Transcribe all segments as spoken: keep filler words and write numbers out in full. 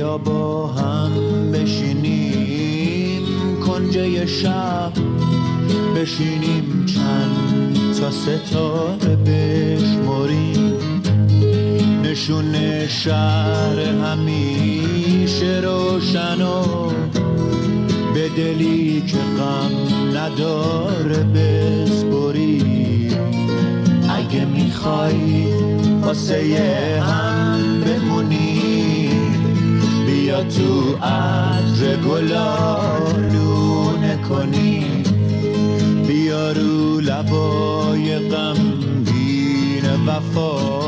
بیا با هم بشینیم کنجه شب، بشینیم چند تا ستاره بشمریم، نشون شهر همیشه روشن و به دلی که غم نداره بسپریم. اگه میخوای واسه هم بمونی بیا تو عطر گلالونه کنی، بیا رو لبای غمگین وفا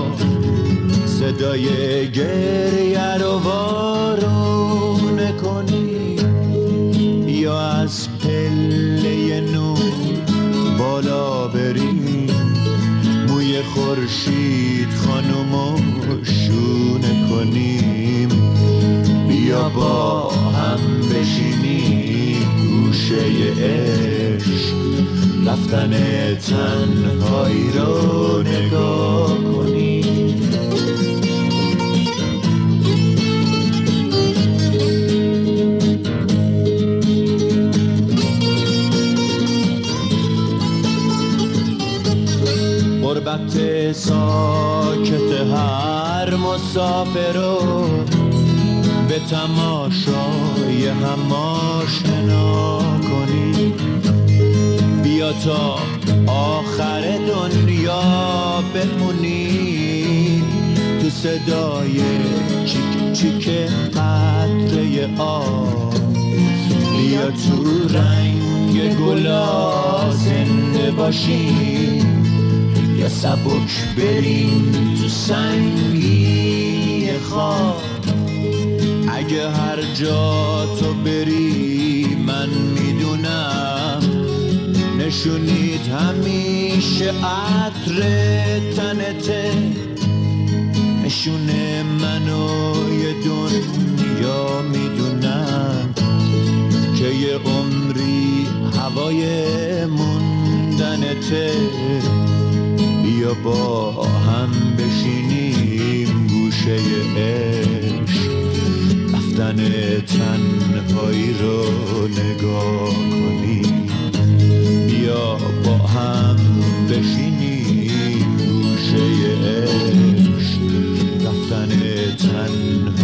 صدای گریه رو وارونه کنی، بیا از پله نور بالا بریم، موی خورشید خانومو شونه کنیم، بیا با هم بشینیم گوشه عشق، رفتن تنهایی رو نگاه کنیم. غربت ساکت هر مسافر رو به تماشای هم آشنا کنی، بیا تا آخر دنیا بمونی تو صدای چیک چیک قطره آب، بیا تو رنگ گلا زنده باشی، یا سبک بریم تو سنگی خواب. اگه هر جا تو بری من میدونم نشونید همیشه عطر تنته، نشونه منو یه دنیا میدونم که یه عمری هوای موندنته، بیا با هم بشینیم گوشه عشق، رفتن تنهایی رو نگاه کنیم، بیا با هم بشینیم گوشه عشق، رفتن تنهایی